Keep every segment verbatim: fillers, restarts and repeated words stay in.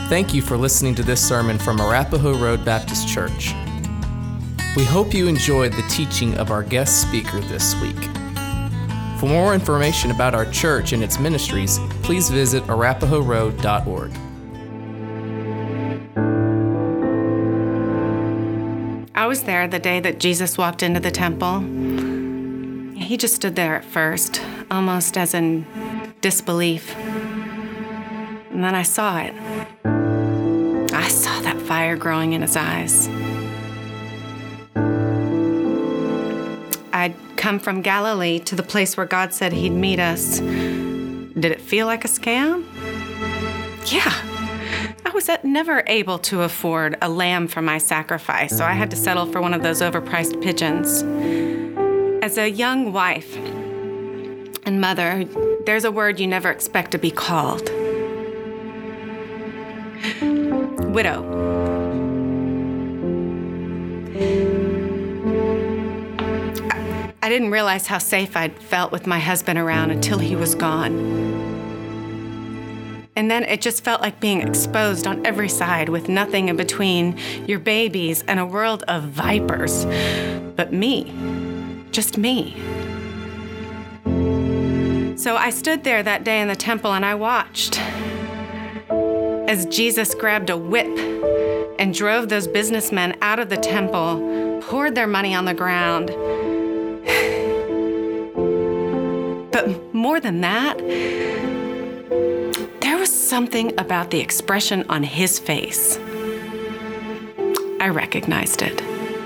Thank you for listening to this sermon from Arapahoe Road Baptist Church. We hope you enjoyed the teaching of our guest speaker this week. For more information about our church and its ministries, please visit arapahoe road dot org. I was there the day that Jesus walked into the temple. He just stood there at first, almost as in disbelief. And then I saw it. I saw that fire growing in his eyes. I'd come from Galilee to the place where God said he'd meet us. Did it feel like a scam? Yeah. I was never able to afford a lamb for my sacrifice, so I had to settle for one of those overpriced pigeons. As a young wife and mother, there's a word you never expect to be called. Widow. I, I didn't realize how safe I'd felt with my husband around until he was gone. And then it just felt like being exposed on every side with nothing in between your babies and a world of vipers. But me, just me. So I stood there that day in the temple and I watched as Jesus grabbed a whip and drove those businessmen out of the temple, poured their money on the ground. But more than that, there was something about the expression on his face. I recognized it.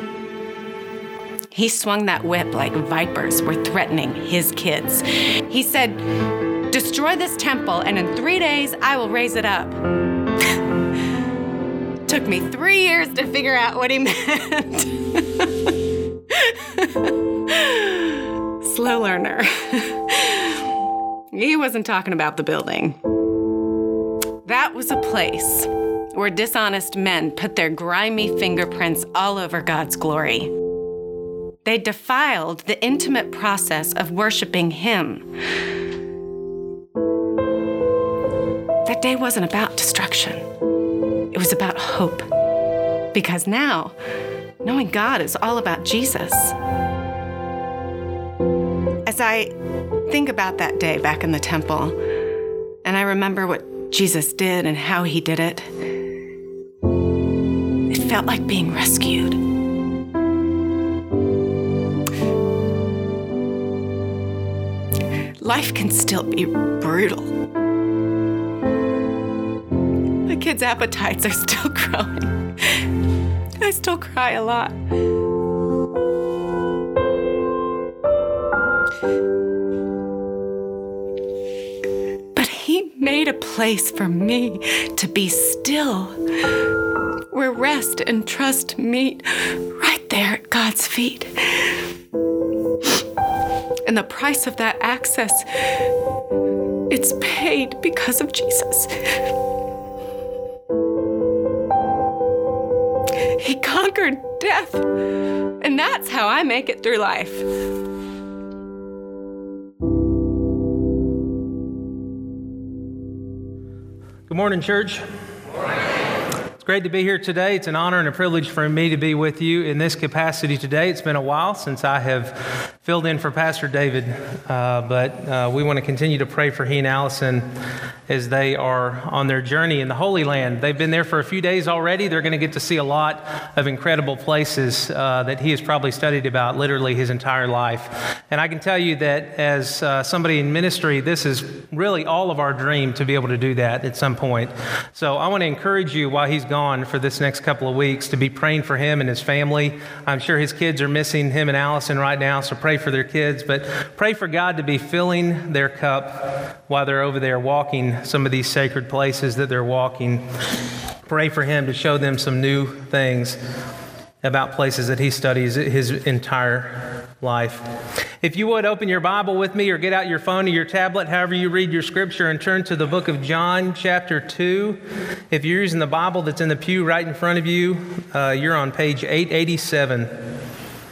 He swung that whip like vipers were threatening his kids. He said, "Destroy this temple, and in three days I will raise it up." Took me three years to figure out what he meant. Slow learner. He wasn't talking about the building. That was a place where dishonest men put their grimy fingerprints all over God's glory. They defiled the intimate process of worshiping Him. That day wasn't about destruction. It was about hope. Because now, knowing God is all about Jesus. As I think about that day back in the temple, and I remember what Jesus did and how he did it, it felt like being rescued. Life can still be brutal. My kids' appetites are still growing. I still cry a lot. But he made a place for me to be still, where rest and trust meet, right there at God's feet. And the price of that access, it's paid because of Jesus. He conquered death, and that's how I make it through life. Good morning, church. It's great to be here today. It's an honor and a privilege for me to be with you in this capacity today. It's been a while since I have filled in for Pastor David, uh, but uh, we want to continue to pray for he and Allison as they are on their journey in the Holy Land. They've been there for a few days already. They're going to get to see a lot of incredible places uh, that he has probably studied about literally his entire life. And I can tell you that as uh, somebody in ministry, this is really all of our dream to be able to do that at some point. So I want to encourage you while he's gone for this next couple of weeks to be praying for him and his family. I'm sure his kids are missing him and Allison right now, so pray for their kids, but pray for God to be filling their cup while they're over there walking some of these sacred places that they're walking. Pray for him to show them some new things about places that he studies his entire life. If you would, open your Bible with me or get out your phone or your tablet, however you read your scripture, and turn to the book of John, chapter two. If you're using the Bible that's in the pew right in front of you, uh, you're on page eight eighty-seven.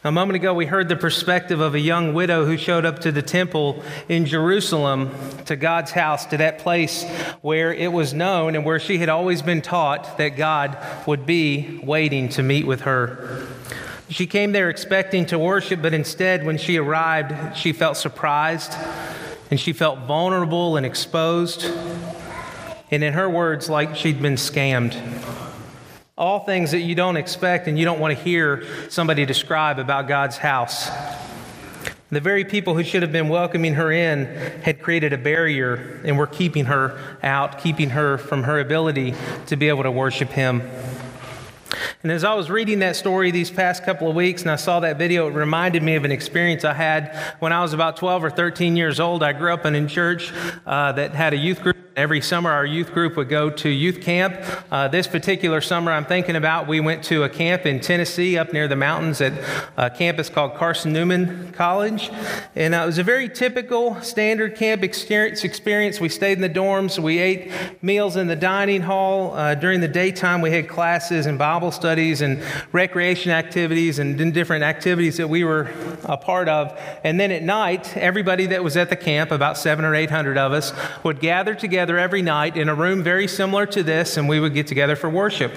A moment ago, we heard the perspective of a young widow who showed up to the temple in Jerusalem, to God's house, to that place where it was known and where she had always been taught that God would be waiting to meet with her. She came there expecting to worship, but instead, when she arrived, she felt surprised and she felt vulnerable and exposed. And in her words, like she'd been scammed. All things that you don't expect and you don't want to hear somebody describe about God's house. The very people who should have been welcoming her in had created a barrier and were keeping her out, keeping her from her ability to be able to worship Him. And as I was reading that story these past couple of weeks and I saw that video, it reminded me of an experience I had when I was about twelve or thirteen years old. I grew up in a church uh, that had a youth group. Every summer, our youth group would go to youth camp. Uh, this particular summer I'm thinking about, we went to a camp in Tennessee up near the mountains at a campus called Carson Newman College. And uh, it was a very typical standard camp experience. We stayed in the dorms. We ate meals in the dining hall. Uh, during the daytime, we had classes and Bible studies and recreation activities and different activities that we were a part of. And then at night, everybody that was at the camp, about seven or eight hundred of us, would gather together every night in a room very similar to this, and we would get together for worship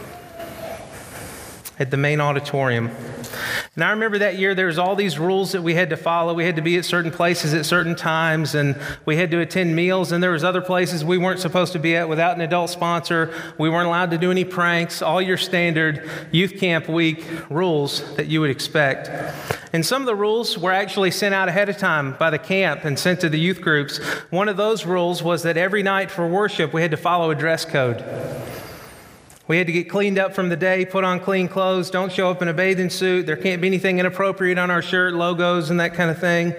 at the main auditorium. And I remember that year there was all these rules that we had to follow. We had to be at certain places at certain times, and we had to attend meals, and there was other places we weren't supposed to be at without an adult sponsor. We weren't allowed to do any pranks, all your standard youth camp week rules that you would expect. And some of the rules were actually sent out ahead of time by the camp and sent to the youth groups. One of those rules was that every night for worship we had to follow a dress code. We had to get cleaned up from the day, put on clean clothes, don't show up in a bathing suit. There can't be anything inappropriate on our shirt, logos, and that kind of thing.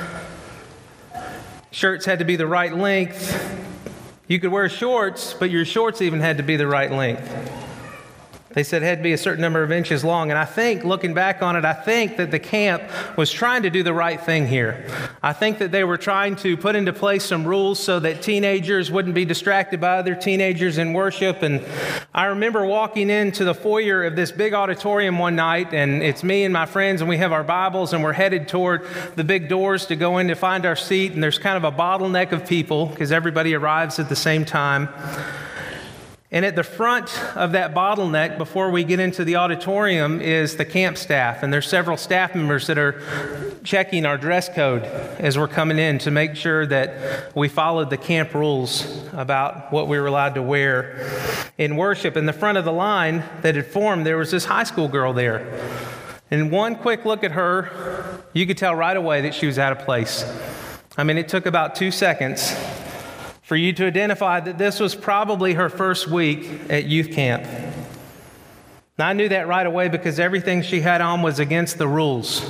Shirts had to be the right length. You could wear shorts, but your shorts even had to be the right length. They said it had to be a certain number of inches long. And I think, looking back on it, I think that the camp was trying to do the right thing here. I think that they were trying to put into place some rules so that teenagers wouldn't be distracted by other teenagers in worship. And I remember walking into the foyer of this big auditorium one night, and it's me and my friends, and we have our Bibles, and we're headed toward the big doors to go in to find our seat. And there's kind of a bottleneck of people because everybody arrives at the same time. And at the front of that bottleneck, before we get into the auditorium, is the camp staff. And there's several staff members that are checking our dress code as we're coming in to make sure that we followed the camp rules about what we were allowed to wear in worship. In the front of the line that had formed, there was this high school girl there. And one quick look at her, you could tell right away that she was out of place. I mean, it took about two seconds for you to identify that this was probably her first week at youth camp. Now, I knew that right away because everything she had on was against the rules.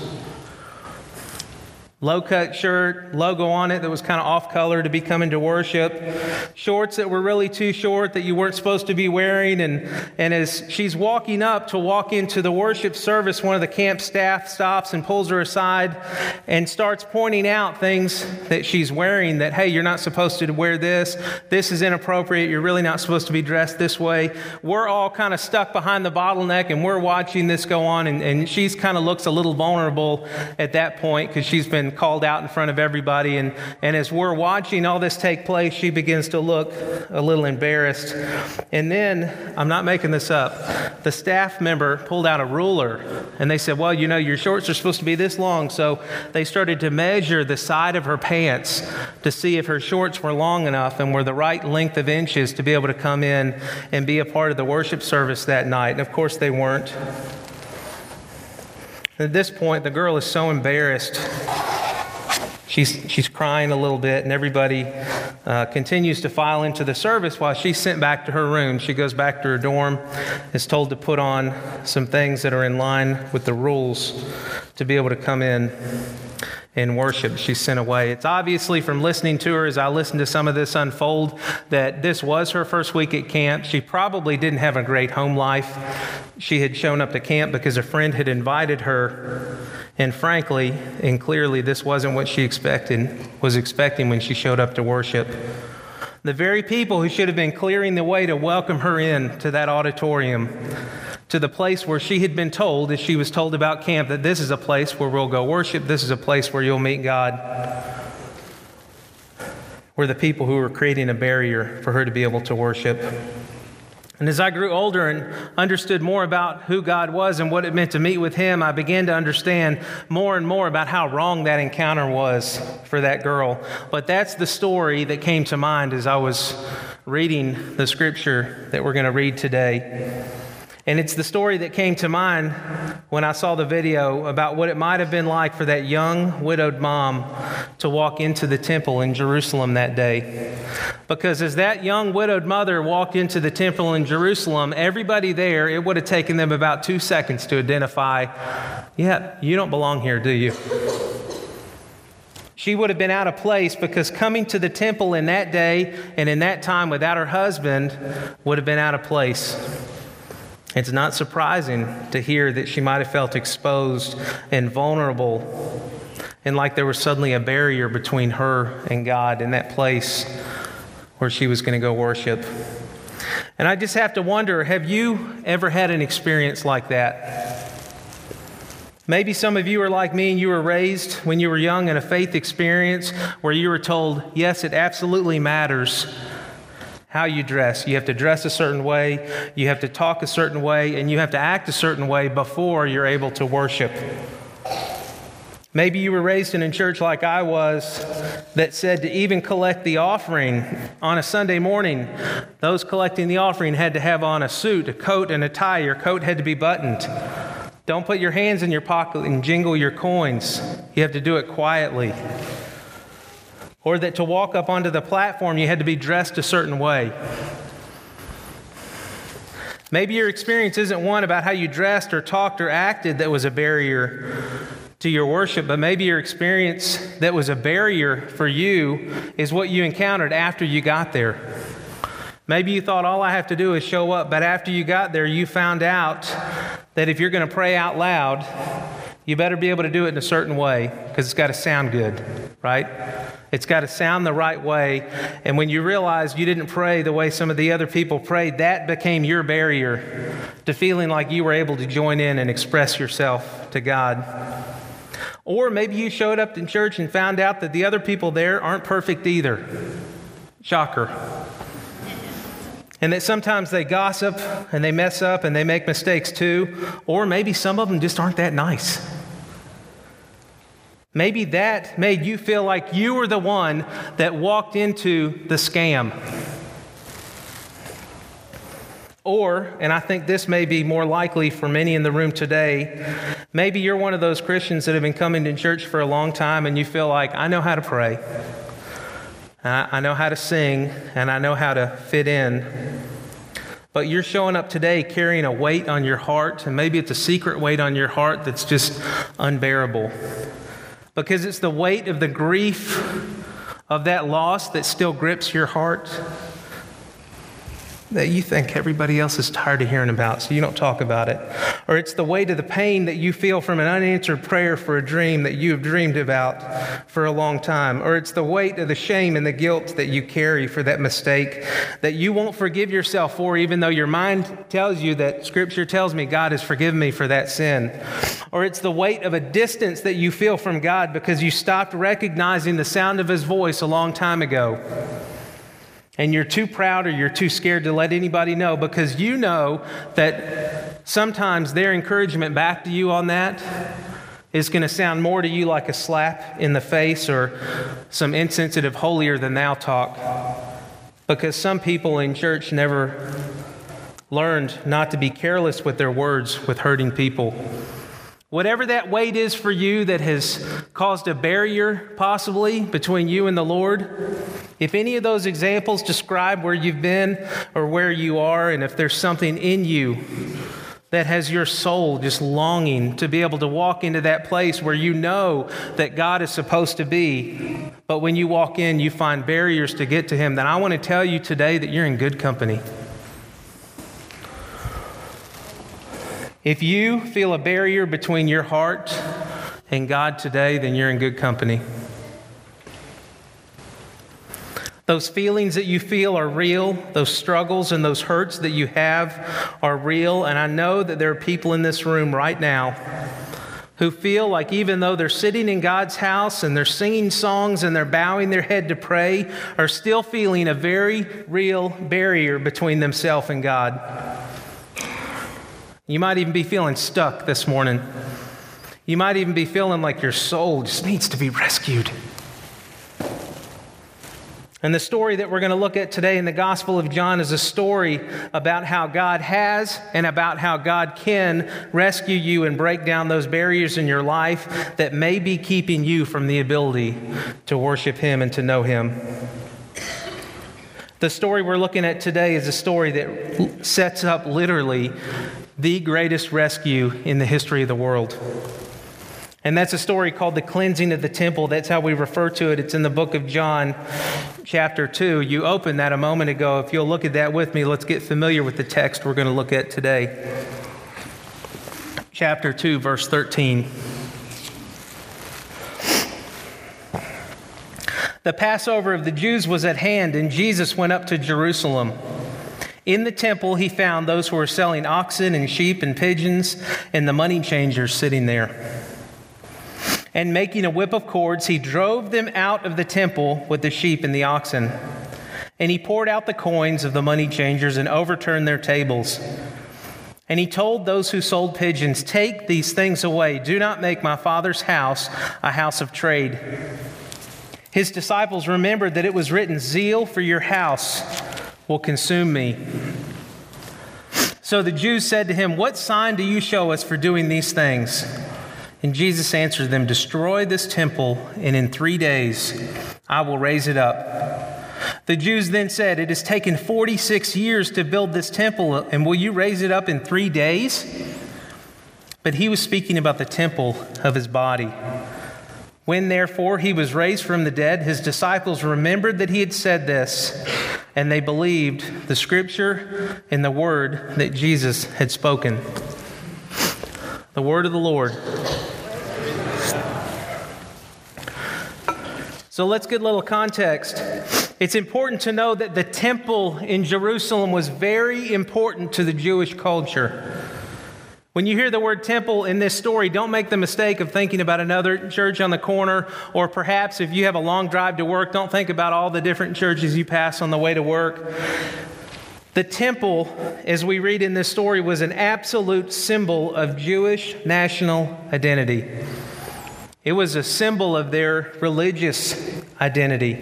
Low-cut shirt, logo on it that was kind of off-color to be coming to worship. Shorts that were really too short that you weren't supposed to be wearing. And, and as she's walking up to walk into the worship service, one of the camp staff stops and pulls her aside and starts pointing out things that she's wearing that, hey, you're not supposed to wear this. This is inappropriate. You're really not supposed to be dressed this way. We're all kind of stuck behind the bottleneck, and we're watching this go on. And, and she's kind of looks a little vulnerable at that point because she's been called out in front of everybody, and, and as we're watching all this take place, she begins to look a little embarrassed. And then, I'm not making this up, the staff member pulled out a ruler, and they said, well, you know, your shorts are supposed to be this long, so they started to measure the side of her pants to see if her shorts were long enough and were the right length of inches to be able to come in and be a part of the worship service that night, and of course they weren't. At this point, the girl is so embarrassed. She's she's crying a little bit, and everybody uh, continues to file into the service while she's sent back to her room. She goes back to her dorm, is told to put on some things that are in line with the rules to be able to come in and worship. She's sent away. It's obviously from listening to her as I listened to some of this unfold that this was her first week at camp. She probably didn't have a great home life. She had shown up to camp because a friend had invited her. And frankly, and clearly, this wasn't what she expected, was expecting when she showed up to worship. The very people who should have been clearing the way to welcome her in to that auditorium, to the place where she had been told, as she was told about camp, that this is a place where we'll go worship, this is a place where you'll meet God, were the people who were creating a barrier for her to be able to worship. And as I grew older and understood more about who God was and what it meant to meet with Him, I began to understand more and more about how wrong that encounter was for that girl. But that's the story that came to mind as I was reading the scripture that we're going to read today. And it's the story that came to mind when I saw the video about what it might have been like for that young widowed mom to walk into the temple in Jerusalem that day. Because as that young widowed mother walked into the temple in Jerusalem, everybody there, it would have taken them about two seconds to identify, yeah, you don't belong here, do you? She would have been out of place because coming to the temple in that day and in that time without her husband would have been out of place. It's not surprising to hear that she might have felt exposed and vulnerable and like there was suddenly a barrier between her and God in that place where she was going to go worship. And I just have to wonder, have you ever had an experience like that? Maybe some of you are like me and you were raised when you were young in a faith experience where you were told, yes, it absolutely matters how you dress. You have to dress a certain way, you have to talk a certain way, and you have to act a certain way before you're able to worship. Maybe you were raised in a church like I was that said to even collect the offering on a Sunday morning, those collecting the offering had to have on a suit, a coat, and a tie. Your coat had to be buttoned. Don't put your hands in your pocket and jingle your coins. You have to do it quietly. Or that to walk up onto the platform, you had to be dressed a certain way. Maybe your experience isn't one about how you dressed or talked or acted that was a barrier to your worship, but maybe your experience that was a barrier for you is what you encountered after you got there. Maybe you thought all I have to do is show up, but after you got there, you found out that if you're going to pray out loud, you better be able to do it in a certain way because it's got to sound good, right? It's got to sound the right way. And when you realize you didn't pray the way some of the other people prayed, that became your barrier to feeling like you were able to join in and express yourself to God. Or maybe you showed up in church and found out that the other people there aren't perfect either. Shocker. And that sometimes they gossip and they mess up and they make mistakes too. Or maybe some of them just aren't that nice. Maybe that made you feel like you were the one that walked into the scam. Or, and I think this may be more likely for many in the room today, maybe you're one of those Christians that have been coming to church for a long time and you feel like, I know how to pray, I know how to sing, and I know how to fit in. But you're showing up today carrying a weight on your heart, and maybe it's a secret weight on your heart that's just unbearable. Because it's the weight of the grief of that loss that still grips your heart that you think everybody else is tired of hearing about, so you don't talk about it. Or it's the weight of the pain that you feel from an unanswered prayer for a dream that you have dreamed about for a long time. Or it's the weight of the shame and the guilt that you carry for that mistake that you won't forgive yourself for, even though your mind tells you that Scripture tells me God has forgiven me for that sin. Or it's the weight of a distance that you feel from God because you stopped recognizing the sound of His voice a long time ago. And you're too proud or you're too scared to let anybody know because you know that sometimes their encouragement back to you on that is going to sound more to you like a slap in the face or some insensitive holier-than-thou talk. Because some people in church never learned not to be careless with their words with hurting people. Whatever that weight is for you that has caused a barrier possibly between you and the Lord, if any of those examples describe where you've been or where you are, and if there's something in you that has your soul just longing to be able to walk into that place where you know that God is supposed to be, but when you walk in, you find barriers to get to Him, then I want to tell you today that you're in good company. If you feel a barrier between your heart and God today, then you're in good company. Those feelings that you feel are real. Those struggles and those hurts that you have are real. And I know that there are people in this room right now who feel like even though they're sitting in God's house and they're singing songs and they're bowing their head to pray, are still feeling a very real barrier between themselves and God. You might even be feeling stuck this morning. You might even be feeling like your soul just needs to be rescued. And the story that we're going to look at today in the Gospel of John is a story about how God has and about how God can rescue you and break down those barriers in your life that may be keeping you from the ability to worship Him and to know Him. The story we're looking at today is a story that sets up literally the greatest rescue in the history of the world. And that's a story called the cleansing of the temple. That's how we refer to it. It's in the book of John, chapter two. You opened that a moment ago. If you'll look at that with me, let's get familiar with the text we're going to look at today. Chapter two, verse thirteen. The Passover of the Jews was at hand, and Jesus went up to Jerusalem. In the temple, he found those who were selling oxen and sheep and pigeons, and the money changers sitting there. And making a whip of cords, he drove them out of the temple with the sheep and the oxen. And he poured out the coins of the money changers and overturned their tables. And he told those who sold pigeons, "Take these things away. Do not make my Father's house a house of trade." His disciples remembered that it was written, "Zeal for your house will consume me." So the Jews said to him, "What sign do you show us for doing these things?" And Jesus answered them, "Destroy this temple, and in three days I will raise it up." The Jews then said, "It has taken forty-six years to build this temple, and will you raise it up in three days?" But he was speaking about the temple of his body. When therefore he was raised from the dead, his disciples remembered that he had said this, and they believed the scripture and the word that Jesus had spoken. The word of the Lord. So let's get a little context. It's important to know that the temple in Jerusalem was very important to the Jewish culture. When you hear the word temple in this story, don't make the mistake of thinking about another church on the corner, or perhaps if you have a long drive to work, don't think about all the different churches you pass on the way to work. The temple, as we read in this story, was an absolute symbol of Jewish national identity. It was a symbol of their religious identity.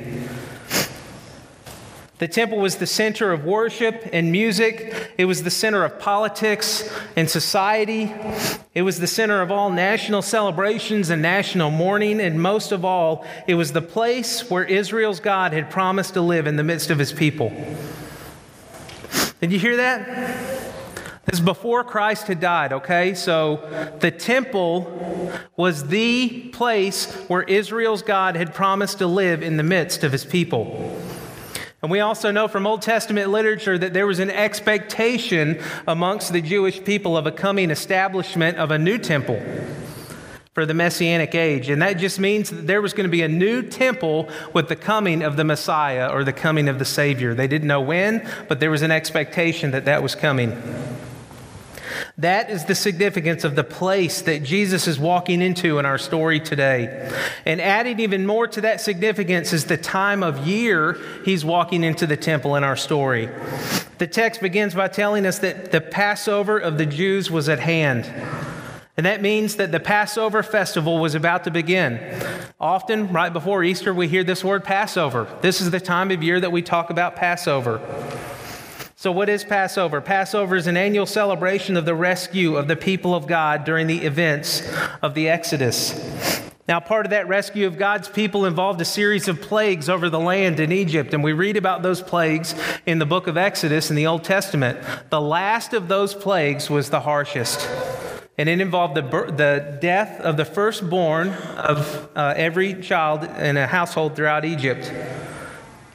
The temple was the center of worship and music. It was the center of politics and society. It was the center of all national celebrations and national mourning. And most of all, it was the place where Israel's God had promised to live in the midst of his people. Did you hear that? This is before Christ had died, okay? So the temple was the place where Israel's God had promised to live in the midst of his people. And we also know from Old Testament literature that there was an expectation amongst the Jewish people of a coming establishment of a new temple for the Messianic age. And that just means that there was going to be a new temple with the coming of the Messiah or the coming of the Savior. They didn't know when, but there was an expectation that that was coming. That is the significance of the place that Jesus is walking into in our story today. And adding even more to that significance is the time of year he's walking into the temple in our story. The text begins by telling us that the Passover of the Jews was at hand. And that means that the Passover festival was about to begin. Often, right before Easter, we hear this word Passover. This is the time of year that we talk about Passover. So what is Passover? Passover is an annual celebration of the rescue of the people of God during the events of the Exodus. Now, part of that rescue of God's people involved a series of plagues over the land in Egypt, and we read about those plagues in the book of Exodus in the Old Testament. The last of those plagues was the harshest, and it involved the, the death of the firstborn of uh, every child in a household throughout Egypt.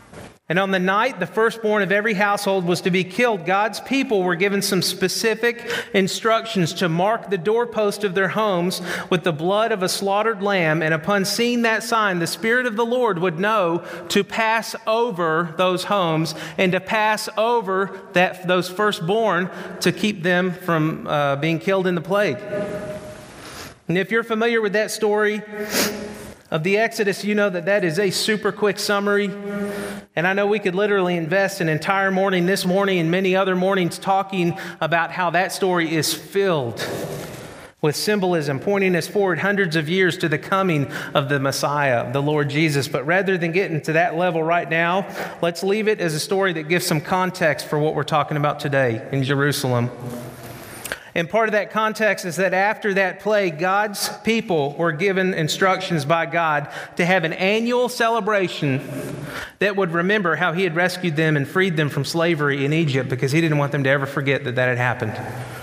And on the night the firstborn of every household was to be killed, God's people were given some specific instructions to mark the doorpost of their homes with the blood of a slaughtered lamb. And upon seeing that sign, the Spirit of the Lord would know to pass over those homes and to pass over that those firstborn to keep them from uh, being killed in the plague. And if you're familiar with that story of the Exodus, you know that that is a super quick summary. And I know we could literally invest an entire morning this morning and many other mornings talking about how that story is filled with symbolism, pointing us forward hundreds of years to the coming of the Messiah, the Lord Jesus. But rather than getting to that level right now, let's leave it as a story that gives some context for what we're talking about today in Jerusalem. And part of that context is that after that plague, God's people were given instructions by God to have an annual celebration that would remember how He had rescued them and freed them from slavery in Egypt, because He didn't want them to ever forget that that had happened.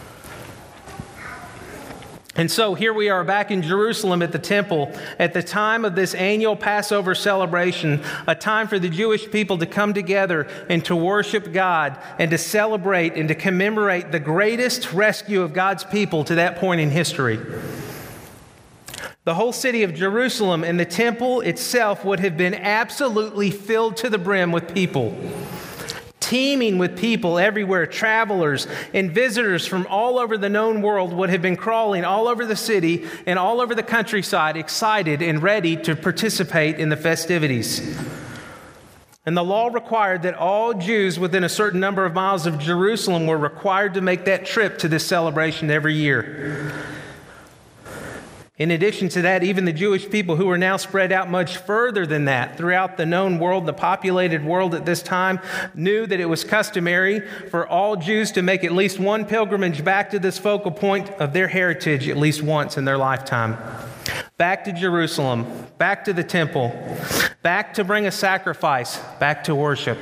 And so here we are back in Jerusalem at the temple at the time of this annual Passover celebration, a time for the Jewish people to come together and to worship God and to celebrate and to commemorate the greatest rescue of God's people to that point in history. The whole city of Jerusalem and the temple itself would have been absolutely filled to the brim with people. Teeming with people everywhere, travelers and visitors from all over the known world would have been crawling all over the city and all over the countryside, excited and ready to participate in the festivities. And the law required that all Jews within a certain number of miles of Jerusalem were required to make that trip to this celebration every year. In addition to that, even the Jewish people who were now spread out much further than that throughout the known world, the populated world at this time, knew that it was customary for all Jews to make at least one pilgrimage back to this focal point of their heritage at least once in their lifetime. Back to Jerusalem, back to the temple, back to bring a sacrifice, back to worship.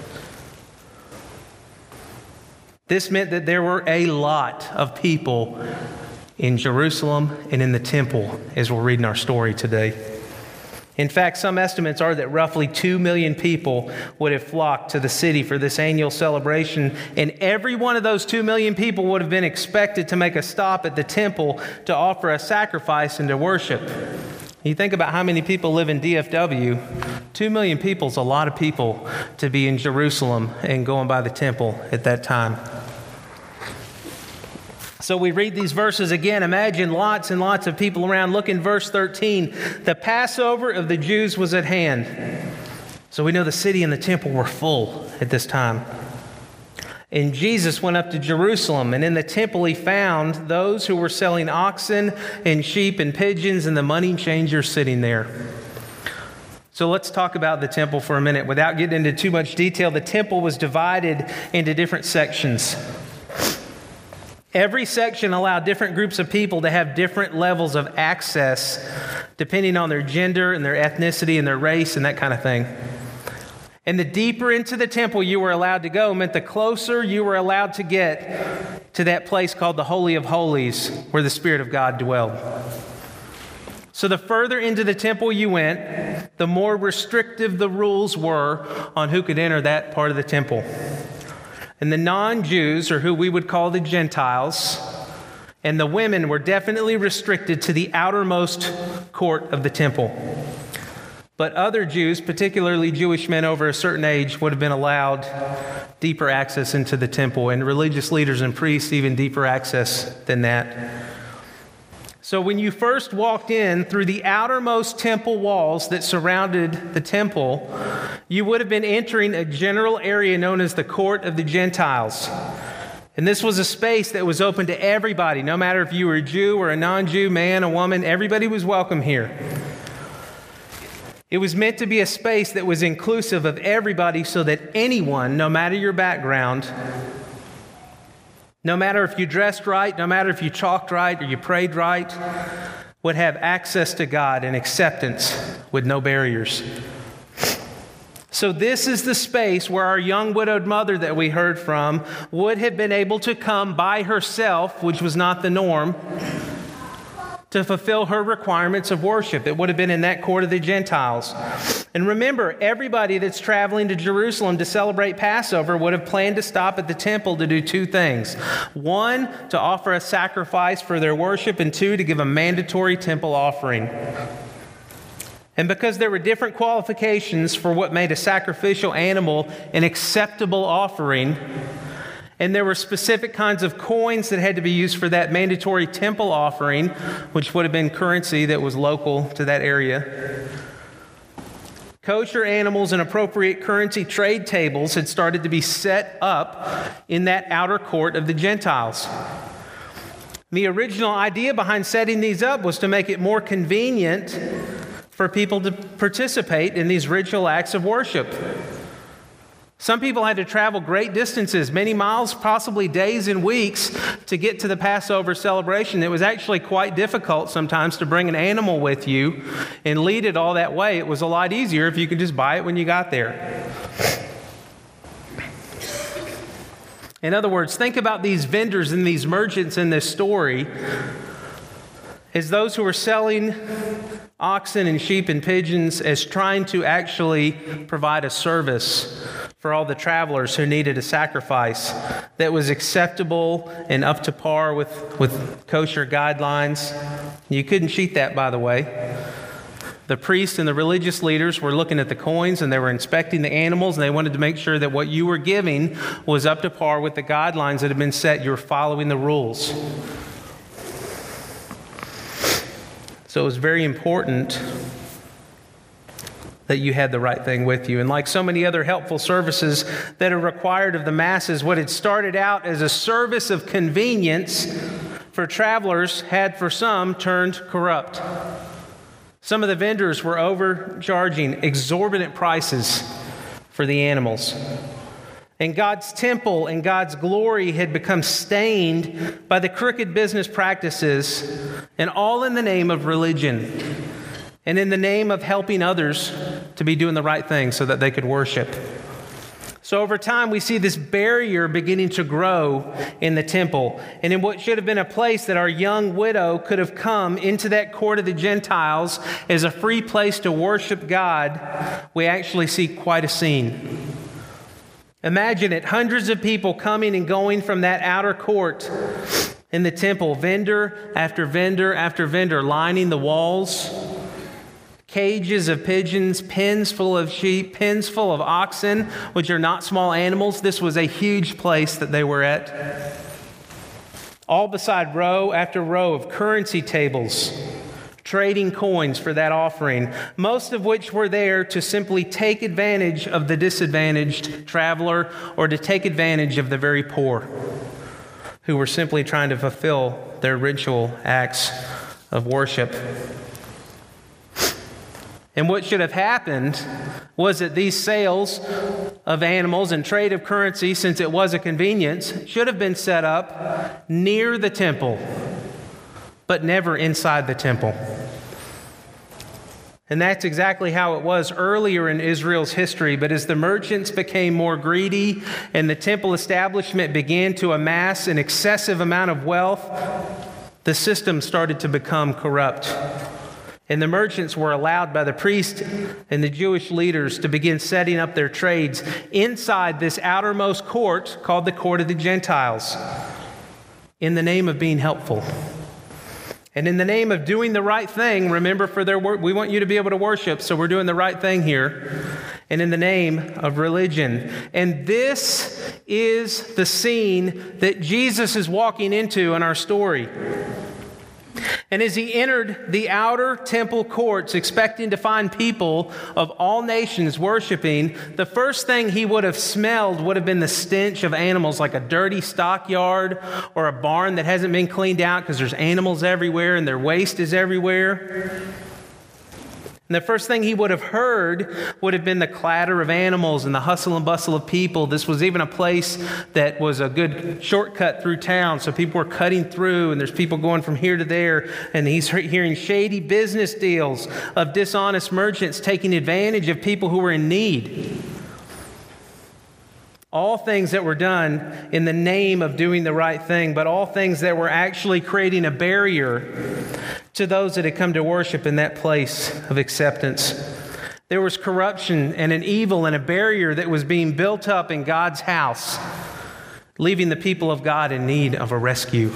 This meant that there were a lot of people in Jerusalem and in the temple, as we'll read in our story today. In fact, some estimates are that roughly two million people would have flocked to the city for this annual celebration, and every one of those two million people would have been expected to make a stop at the temple to offer a sacrifice and to worship. You think about how many people live in D F W, two million people is a lot of people to be in Jerusalem and going by the temple at that time. So we read these verses again. Imagine lots and lots of people around. Look in verse thirteen. The Passover of the Jews was at hand. So we know the city and the temple were full at this time. And Jesus went up to Jerusalem, and in the temple he found those who were selling oxen and sheep and pigeons and the money changers sitting there. So let's talk about the temple for a minute. Without getting into too much detail, the temple was divided into different sections. Every section allowed different groups of people to have different levels of access depending on their gender and their ethnicity and their race and that kind of thing. And the deeper into the temple you were allowed to go meant the closer you were allowed to get to that place called the Holy of Holies, where the Spirit of God dwelled. So the further into the temple you went, the more restrictive the rules were on who could enter that part of the temple. And the non-Jews, or who we would call the Gentiles, and the women were definitely restricted to the outermost court of the temple. But other Jews, particularly Jewish men over a certain age, would have been allowed deeper access into the temple, and religious leaders and priests even deeper access than that. So when you first walked in through the outermost temple walls that surrounded the temple, you would have been entering a general area known as the Court of the Gentiles. And this was a space that was open to everybody, no matter if you were a Jew or a non-Jew, man, a woman, everybody was welcome here. It was meant to be a space that was inclusive of everybody so that anyone, no matter your background, no matter if you dressed right, no matter if you talked right or you prayed right, would have access to God and acceptance with no barriers. So this is the space where our young widowed mother that we heard from would have been able to come by herself, which was not the norm, to fulfill her requirements of worship. It would have been in that court of the Gentiles. And remember, everybody that's traveling to Jerusalem to celebrate Passover would have planned to stop at the temple to do two things. One, to offer a sacrifice for their worship, and two, to give a mandatory temple offering. And because there were different qualifications for what made a sacrificial animal an acceptable offering, and there were specific kinds of coins that had to be used for that mandatory temple offering, which would have been currency that was local to that area. Kosher animals and appropriate currency trade tables had started to be set up in that outer court of the Gentiles. The original idea behind setting these up was to make it more convenient for people to participate in these ritual acts of worship. Some people had to travel great distances, many miles, possibly days and weeks, to get to the Passover celebration. It was actually quite difficult sometimes to bring an animal with you and lead it all that way. It was a lot easier if you could just buy it when you got there. In other words, think about these vendors and these merchants in this story as those who are selling oxen and sheep and pigeons as trying to actually provide a service for all the travelers who needed a sacrifice that was acceptable and up to par with, with kosher guidelines. You couldn't cheat that, by the way. The priests and the religious leaders were looking at the coins and they were inspecting the animals, and they wanted to make sure that what you were giving was up to par with the guidelines that had been set. You were following the rules. So it was very important that you had the right thing with you. And like so many other helpful services that are required of the masses, what had started out as a service of convenience for travelers had for some turned corrupt. Some of the vendors were overcharging exorbitant prices for the animals. And God's temple and God's glory had become stained by the crooked business practices, and all in the name of religion and in the name of helping others to be doing the right thing so that they could worship. So over time, we see this barrier beginning to grow in the temple. And in what should have been a place that our young widow could have come into that court of the Gentiles as a free place to worship God, we actually see quite a scene. Imagine it, hundreds of people coming and going from that outer court in the temple, vendor after vendor after vendor, lining the walls. Cages of pigeons, pens full of sheep, pens full of oxen, which are not small animals. This was a huge place that they were at. All beside row after row of currency tables, trading coins for that offering, most of which were there to simply take advantage of the disadvantaged traveler or to take advantage of the very poor who were simply trying to fulfill their ritual acts of worship. And what should have happened was that these sales of animals and trade of currency, since it was a convenience, should have been set up near the temple, but never inside the temple. And that's exactly how it was earlier in Israel's history. But as the merchants became more greedy and the temple establishment began to amass an excessive amount of wealth, the system started to become corrupt. And the merchants were allowed by the priests and the Jewish leaders to begin setting up their trades inside this outermost court called the Court of the Gentiles in the name of being helpful. And in the name of doing the right thing, remember, for their work, we want you to be able to worship, so we're doing the right thing here. And in the name of religion. And this is the scene that Jesus is walking into in our story. And as he entered the outer temple courts, expecting to find people of all nations worshiping, the first thing he would have smelled would have been the stench of animals, like a dirty stockyard or a barn that hasn't been cleaned out because there's animals everywhere and their waste is everywhere. And the first thing he would have heard would have been the clatter of animals and the hustle and bustle of people. This was even a place that was a good shortcut through town, so people were cutting through, and there's people going from here to there, and he's hearing shady business deals of dishonest merchants taking advantage of people who were in need. All things that were done in the name of doing the right thing, but all things that were actually creating a barrier to those that had come to worship in that place of acceptance. There was corruption and an evil and a barrier that was being built up in God's house, leaving the people of God in need of a rescue.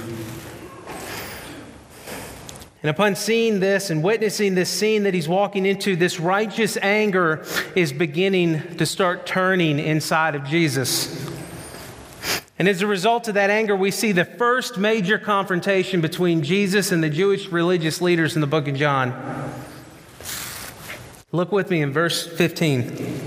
And upon seeing this and witnessing this scene that he's walking into, this righteous anger is beginning to start turning inside of Jesus. And as a result of that anger, we see the first major confrontation between Jesus and the Jewish religious leaders in the book of John. Look with me in verse fifteen.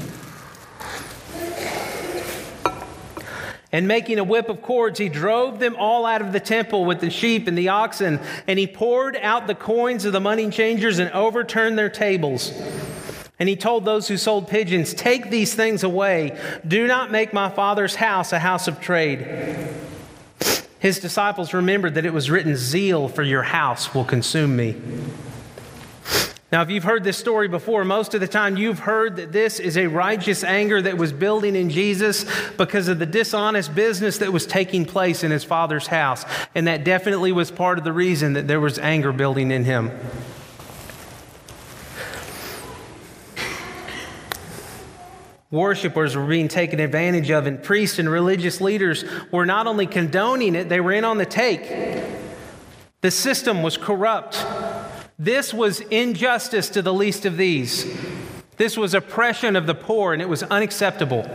And making a whip of cords, he drove them all out of the temple with the sheep and the oxen, and he poured out the coins of the money changers and overturned their tables. And he told those who sold pigeons, "Take these things away. Do not make my Father's house a house of trade." His disciples remembered that it was written, "Zeal for your house will consume me." Now, if you've heard this story before, most of the time you've heard that this is a righteous anger that was building in Jesus because of the dishonest business that was taking place in his Father's house. And that definitely was part of the reason that there was anger building in him. Worshippers were being taken advantage of, and priests and religious leaders were not only condoning it, they were in on the take. The system was corrupt. This was injustice to the least of these. This was oppression of the poor, and it was unacceptable.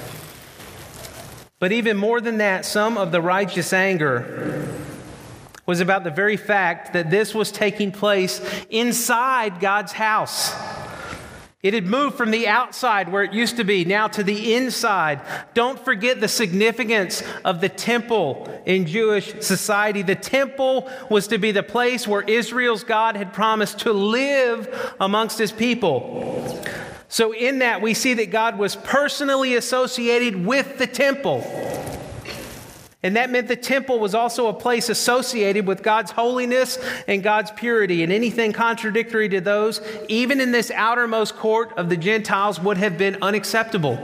But even more than that, some of the righteous anger was about the very fact that this was taking place inside God's house. It had moved from the outside where it used to be now to the inside. Don't forget the significance of the temple in Jewish society. The temple was to be the place where Israel's God had promised to live amongst his people. So in that, we see that God was personally associated with the temple. And that meant the temple was also a place associated with God's holiness and God's purity. And anything contradictory to those, even in this outermost court of the Gentiles, would have been unacceptable.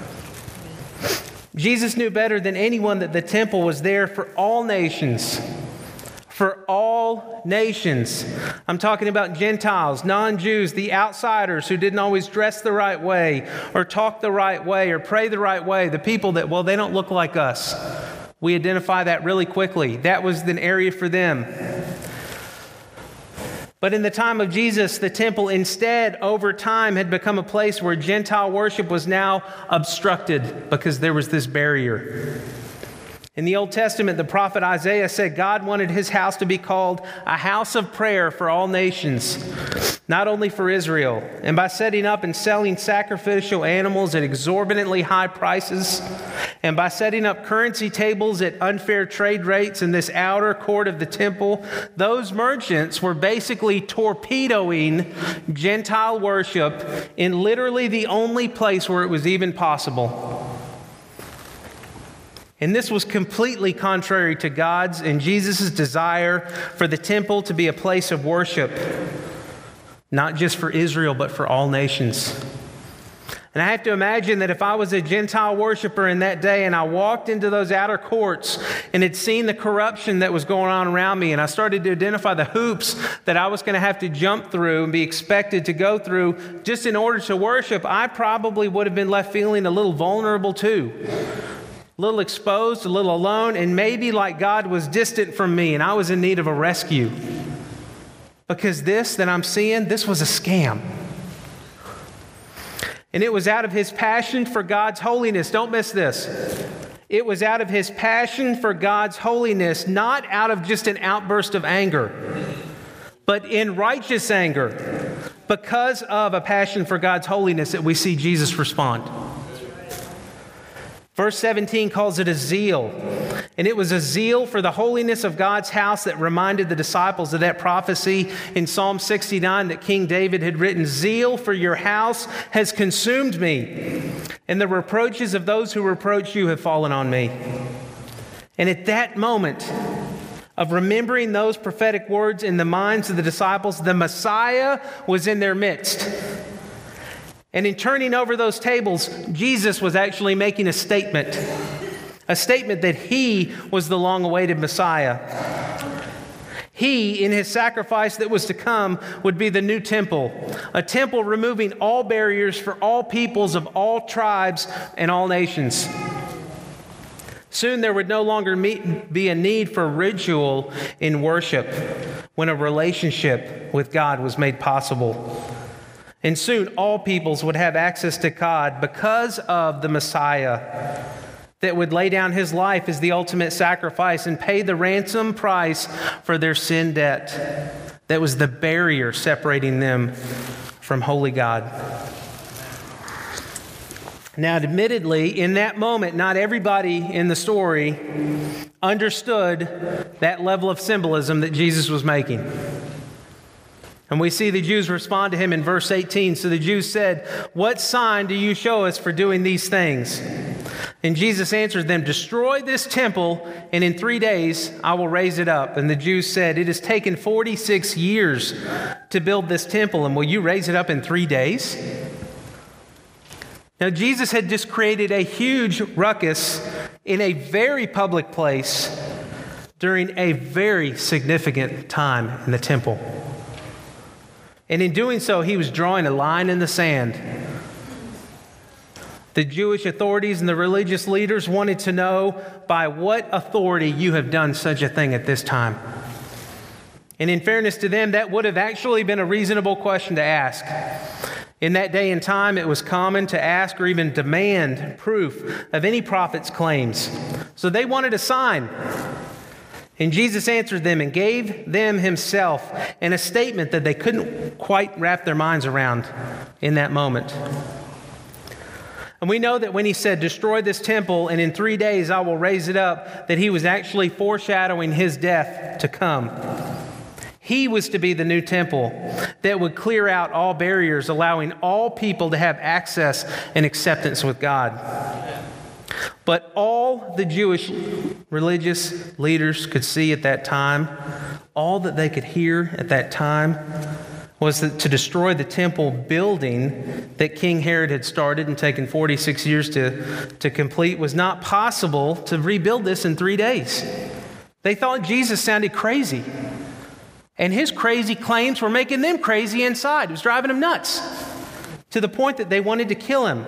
Jesus knew better than anyone that the temple was there for all nations. For all nations. I'm talking about Gentiles, non-Jews, the outsiders who didn't always dress the right way or talk the right way or pray the right way. The people that, well, they don't look like us. We identify that really quickly. That was an area for them. But in the time of Jesus, the temple instead, over time, had become a place where Gentile worship was now obstructed because there was this barrier. In the Old Testament, the prophet Isaiah said God wanted his house to be called a house of prayer for all nations, not only for Israel. And by setting up and selling sacrificial animals at exorbitantly high prices, and by setting up currency tables at unfair trade rates in this outer court of the temple, those merchants were basically torpedoing Gentile worship in literally the only place where it was even possible. And this was completely contrary to God's and Jesus' desire for the temple to be a place of worship, not just for Israel, but for all nations. And I have to imagine that if I was a Gentile worshiper in that day and I walked into those outer courts and had seen the corruption that was going on around me, and I started to identify the hoops that I was going to have to jump through and be expected to go through just in order to worship, I probably would have been left feeling a little vulnerable too. A little exposed, a little alone, and maybe like God was distant from me and I was in need of a rescue. Because this that I'm seeing, this was a scam. And it was out of his passion for God's holiness. Don't miss this. It was out of his passion for God's holiness, not out of just an outburst of anger, but in righteous anger, because of a passion for God's holiness, that we see Jesus respond. Verse seventeen calls it a zeal. And it was a zeal for the holiness of God's house that reminded the disciples of that prophecy in Psalm sixty-nine that King David had written, "Zeal for your house has consumed me, and the reproaches of those who reproach you have fallen on me." And at that moment of remembering those prophetic words in the minds of the disciples, the Messiah was in their midst. And in turning over those tables, Jesus was actually making a statement. A statement that he was the long-awaited Messiah. He, in his sacrifice that was to come, would be the new temple, a temple removing all barriers for all peoples of all tribes and all nations. Soon there would no longer be a need for ritual in worship when a relationship with God was made possible. And soon all peoples would have access to God because of the Messiah that would lay down his life as the ultimate sacrifice and pay the ransom price for their sin debt. That was the barrier separating them from holy God. Now, admittedly, in that moment, not everybody in the story understood that level of symbolism that Jesus was making. And we see the Jews respond to him in verse eighteen. So the Jews said, "What sign do you show us for doing these things?" And Jesus answered them, "Destroy this temple, and in three days I will raise it up." And the Jews said, "It has taken forty-six years to build this temple, and will you raise it up in three days?" Now, Jesus had just created a huge ruckus in a very public place during a very significant time in the temple. And in doing so, he was drawing a line in the sand. The Jewish authorities and the religious leaders wanted to know by what authority you have done such a thing at this time. And in fairness to them, that would have actually been a reasonable question to ask. In that day and time, it was common to ask or even demand proof of any prophet's claims. So they wanted a sign. And Jesus answered them and gave them himself and a statement that they couldn't quite wrap their minds around in that moment. And we know that when he said, "Destroy this temple, and in three days I will raise it up," that he was actually foreshadowing his death to come. He was to be the new temple that would clear out all barriers, allowing all people to have access and acceptance with God. But all the Jewish religious leaders could see at that time, all that they could hear at that time, was that to destroy the temple building that King Herod had started and taken forty-six years to, to complete was not possible to rebuild this in three days. They thought Jesus sounded crazy. And his crazy claims were making them crazy inside. It was driving them nuts to the point that they wanted to kill him.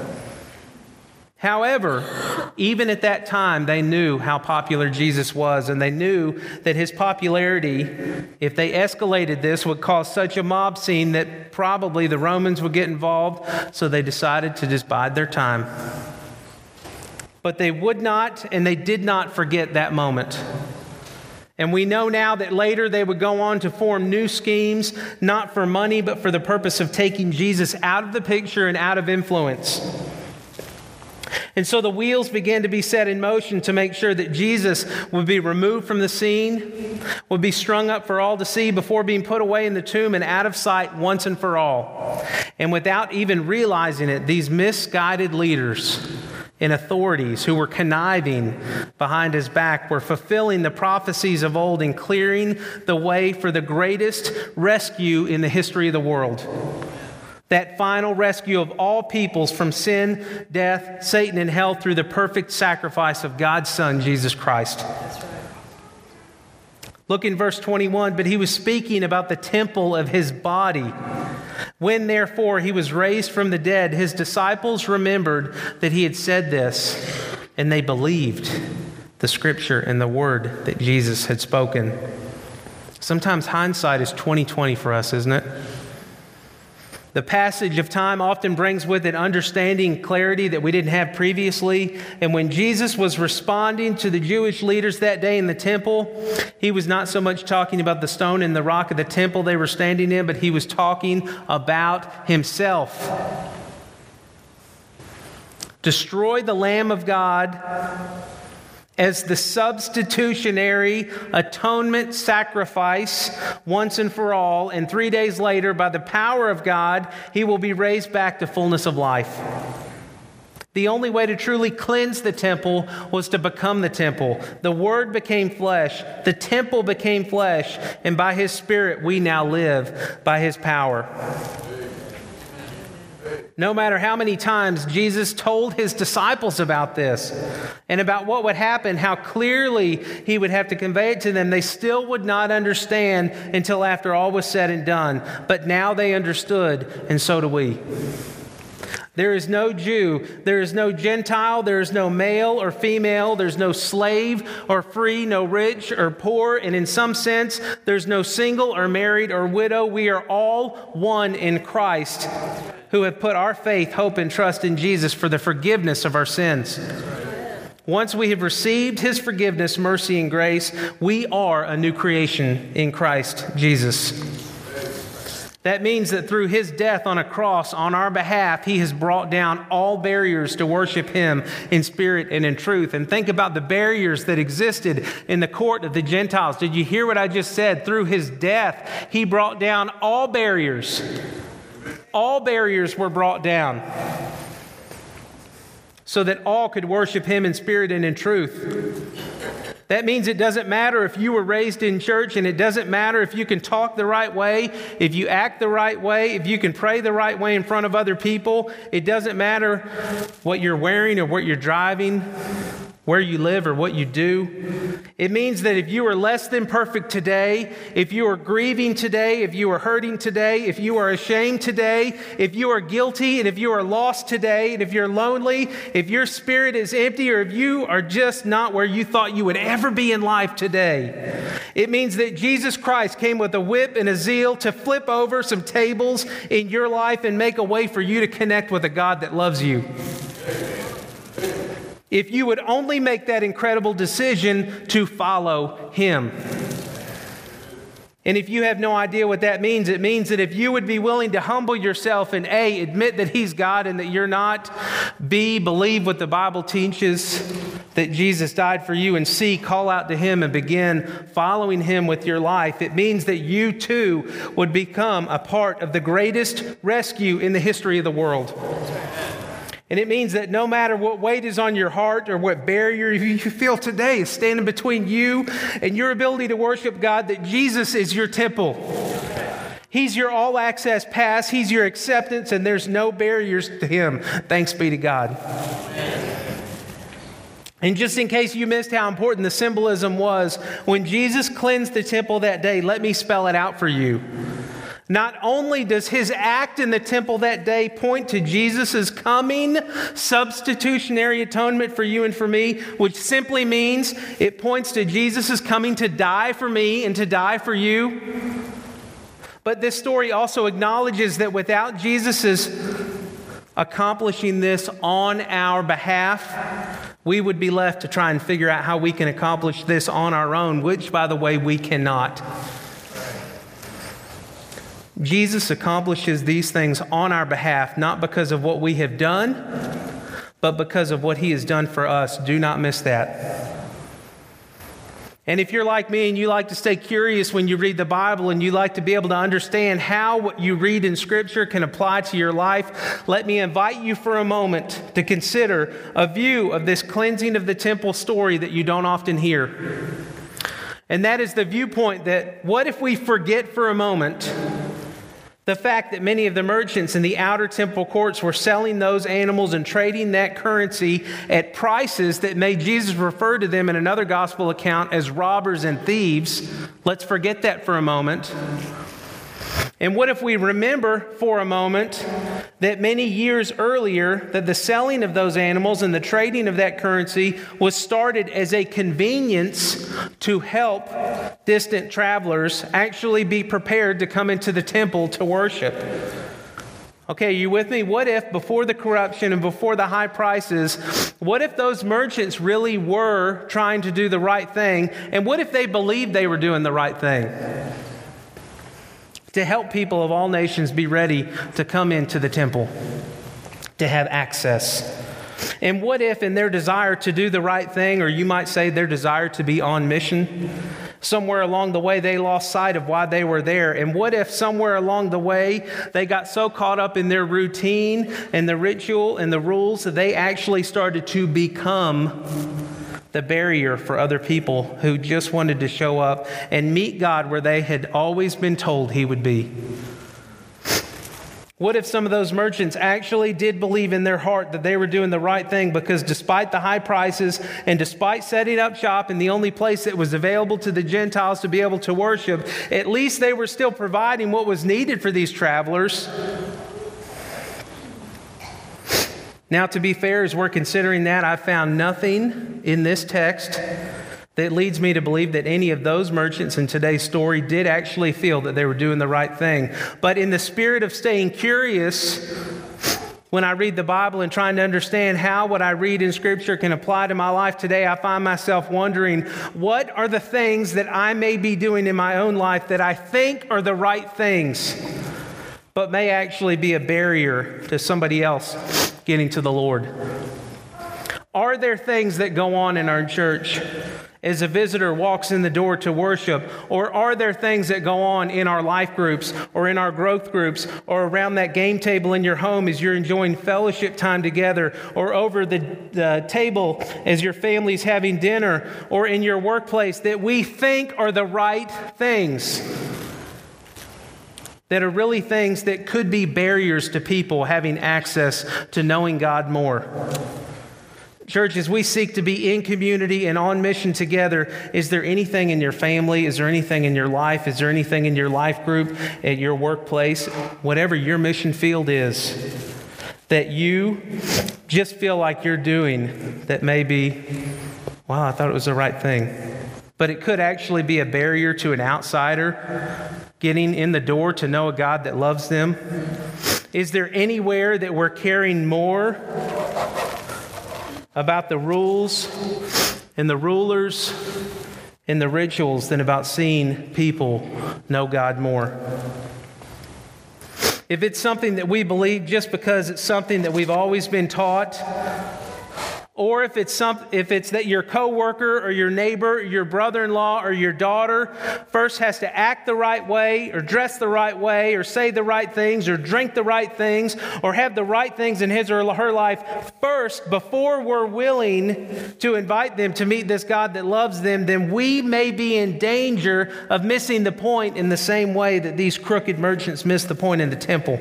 However, even at that time, they knew how popular Jesus was, and they knew that his popularity, if they escalated this, would cause such a mob scene that probably the Romans would get involved, so they decided to just bide their time. But they would not, and they did not forget that moment. And we know now that later they would go on to form new schemes, not for money, but for the purpose of taking Jesus out of the picture and out of influence. And so the wheels began to be set in motion to make sure that Jesus would be removed from the scene, would be strung up for all to see before being put away in the tomb and out of sight once and for all. And without even realizing it, these misguided leaders and authorities who were conniving behind his back were fulfilling the prophecies of old and clearing the way for the greatest rescue in the history of the world. That final rescue of all peoples from sin, death, Satan, and hell through the perfect sacrifice of God's Son, Jesus Christ. That's right. Look in verse twenty-one, but he was speaking about the temple of his body. When therefore he was raised from the dead, his disciples remembered that he had said this, and they believed the scripture and the word that Jesus had spoken. Sometimes hindsight is twenty twenty for us, isn't it? The passage of time often brings with it understanding, clarity that we didn't have previously. And when Jesus was responding to the Jewish leaders that day in the temple, he was not so much talking about the stone and the rock of the temple they were standing in, but he was talking about himself. Destroy the Lamb of God as the substitutionary atonement sacrifice once and for all, and three days later, by the power of God, he will be raised back to fullness of life. The only way to truly cleanse the temple was to become the temple. The Word became flesh, the temple became flesh, and by his Spirit we now live by his power. No matter how many times Jesus told his disciples about this and about what would happen, how clearly he would have to convey it to them, they still would not understand until after all was said and done. But now they understood, and so do we. There is no Jew, there is no Gentile, there is no male or female, there's no slave or free, no rich or poor, and in some sense, there's no single or married or widow. We are all one in Christ, who have put our faith, hope, and trust in Jesus for the forgiveness of our sins. Once we have received his forgiveness, mercy, and grace, we are a new creation in Christ Jesus. That means that through his death on a cross on our behalf, he has brought down all barriers to worship him in spirit and in truth. And think about the barriers that existed in the court of the Gentiles. Did you hear what I just said? Through his death, he brought down all barriers. All barriers were brought down so that all could worship him in spirit and in truth. That means it doesn't matter if you were raised in church, and it doesn't matter if you can talk the right way, if you act the right way, if you can pray the right way in front of other people. It doesn't matter what you're wearing or what you're driving, where you live or what you do. It means that if you are less than perfect today, if you are grieving today, if you are hurting today, if you are ashamed today, if you are guilty, and if you are lost today, and if you're lonely, if your spirit is empty, or if you are just not where you thought you would ever be in life today, it means that Jesus Christ came with a whip and a zeal to flip over some tables in your life and make a way for you to connect with a God that loves you. If you would only make that incredible decision to follow him. And if you have no idea what that means, it means that if you would be willing to humble yourself and A, admit that he's God and that you're not, B, believe what the Bible teaches, that Jesus died for you, and C, call out to him and begin following him with your life, it means that you too would become a part of the greatest rescue in the history of the world. And it means that no matter what weight is on your heart or what barrier you feel today is standing between you and your ability to worship God, that Jesus is your temple. He's your all-access pass. He's your acceptance, and there's no barriers to him. Thanks be to God. And just in case you missed how important the symbolism was, when Jesus cleansed the temple that day, let me spell it out for you. Not only does his act in the temple that day point to Jesus' coming substitutionary atonement for you and for me, which simply means it points to Jesus' coming to die for me and to die for you. But this story also acknowledges that without Jesus' accomplishing this on our behalf, we would be left to try and figure out how we can accomplish this on our own, which, by the way, we cannot. Jesus accomplishes these things on our behalf, not because of what we have done, but because of what he has done for us. Do not miss that. And if you're like me and you like to stay curious when you read the Bible and you like to be able to understand how what you read in Scripture can apply to your life, let me invite you for a moment to consider a view of this cleansing of the temple story that you don't often hear. And that is the viewpoint that what if we forget for a moment the fact that many of the merchants in the outer temple courts were selling those animals and trading that currency at prices that made Jesus refer to them in another gospel account as robbers and thieves. Let's forget that for a moment. And what if we remember for a moment that many years earlier that the selling of those animals and the trading of that currency was started as a convenience to help distant travelers actually be prepared to come into the temple to worship. Okay, are you with me? What if before the corruption and before the high prices, what if those merchants really were trying to do the right thing? And what if they believed they were doing the right thing? To help people of all nations be ready to come into the temple, to have access. And what if in their desire to do the right thing, or you might say their desire to be on mission, somewhere along the way they lost sight of why they were there? And what if somewhere along the way they got so caught up in their routine and the ritual and the rules that they actually started to become the barrier for other people who just wanted to show up and meet God where they had always been told he would be? What if some of those merchants actually did believe in their heart that they were doing the right thing, because despite the high prices and despite setting up shop in the only place that was available to the Gentiles to be able to worship, at least they were still providing what was needed for these travelers? Now, to be fair, as we're considering that, I found nothing in this text that leads me to believe that any of those merchants in today's story did actually feel that they were doing the right thing. But in the spirit of staying curious, when I read the Bible and trying to understand how what I read in Scripture can apply to my life today, I find myself wondering, what are the things that I may be doing in my own life that I think are the right things, but may actually be a barrier to somebody else getting to the Lord? Are there things that go on in our church as a visitor walks in the door to worship? Or are there things that go on in our life groups or in our growth groups or around that game table in your home as you're enjoying fellowship time together, or over the, the table as your family's having dinner, or in your workplace that we think are the right things, that are really things that could be barriers to people having access to knowing God more? Church, as we seek to be in community and on mission together, is there anything in your family? Is there anything in your life? Is there anything in your life group, at your workplace, whatever your mission field is, that you just feel like you're doing that may be, wow, I thought it was the right thing, but it could actually be a barrier to an outsider getting in the door to know a God that loves them? Is there anywhere that we're caring more about the rules and the rulers and the rituals than about seeing people know God more? If it's something that we believe just because it's something that we've always been taught, or if it's some, if it's that your coworker or your neighbor, or your brother-in-law or your daughter first has to act the right way, or dress the right way, or say the right things, or drink the right things, or have the right things in his or her life first before we're willing to invite them to meet this God that loves them, then we may be in danger of missing the point in the same way that these crooked merchants missed the point in the temple.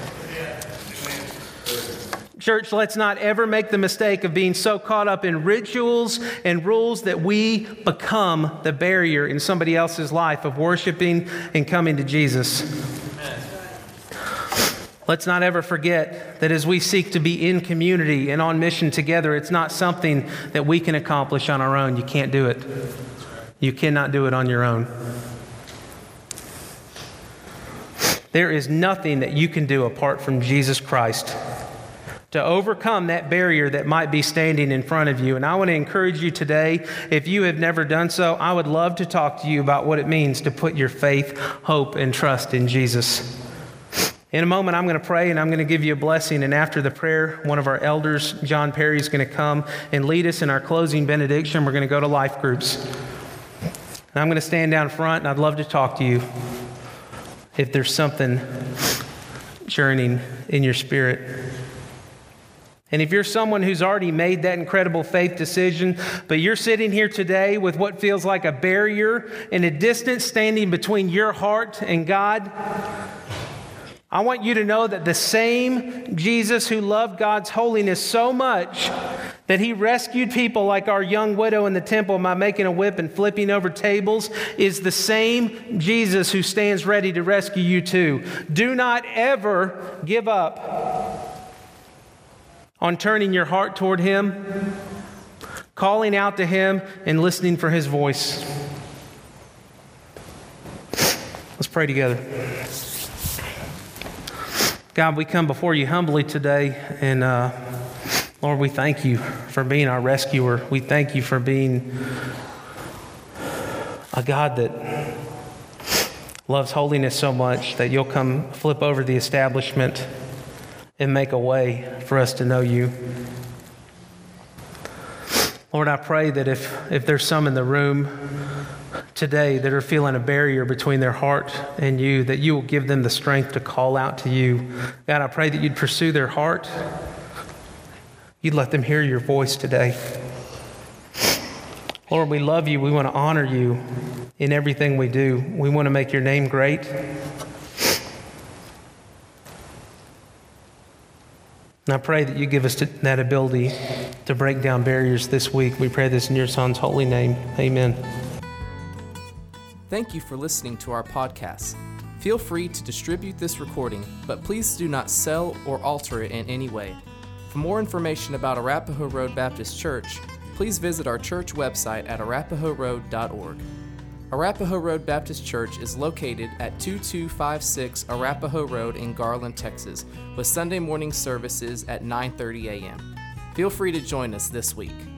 Church, let's not ever make the mistake of being so caught up in rituals and rules that we become the barrier in somebody else's life of worshiping and coming to Jesus. Amen. Let's not ever forget that as we seek to be in community and on mission together, it's not something that we can accomplish on our own. You can't do it. You cannot do it on your own. There is nothing that you can do apart from Jesus Christ to overcome that barrier that might be standing in front of you. And I want to encourage you today, if you have never done so, I would love to talk to you about what it means to put your faith, hope, and trust in Jesus. In a moment, I'm going to pray and I'm going to give you a blessing. And after the prayer, one of our elders, John Perry, is going to come and lead us in our closing benediction. We're going to go to life groups. And I'm going to stand down front and I'd love to talk to you if there's something churning in your spirit. And if you're someone who's already made that incredible faith decision, but you're sitting here today with what feels like a barrier and a distance standing between your heart and God, I want you to know that the same Jesus who loved God's holiness so much that he rescued people like our young widow in the temple by making a whip and flipping over tables is the same Jesus who stands ready to rescue you too. Do not ever give up on turning your heart toward him, calling out to him, and listening for his voice. Let's pray together. God, we come before you humbly today, and uh, Lord, we thank you for being our rescuer. We thank you for being a God that loves holiness so much that you'll come flip over the establishment and make a way for us to know you. Lord, I pray that if, if there's some in the room today that are feeling a barrier between their heart and you, that you will give them the strength to call out to you. God, I pray that you'd pursue their heart. You'd let them hear your voice today. Lord, we love you. We want to honor you in everything we do. We want to make your name great. And I pray that you give us that ability to break down barriers this week. We pray this in your Son's holy name. Amen. Thank you for listening to our podcast. Feel free to distribute this recording, but please do not sell or alter it in any way. For more information about Arapahoe Road Baptist Church, please visit our church website at arapahoe road dot org. Arapahoe Road Baptist Church is located at two two five six Arapahoe Road in Garland, Texas, with Sunday morning services at nine thirty a.m. Feel free to join us this week.